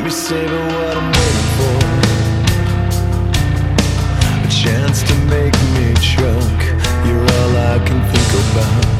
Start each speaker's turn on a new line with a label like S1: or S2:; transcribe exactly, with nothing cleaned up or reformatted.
S1: Baby, savor what I'm waiting for. A chance to make me choke. You're all I can think about.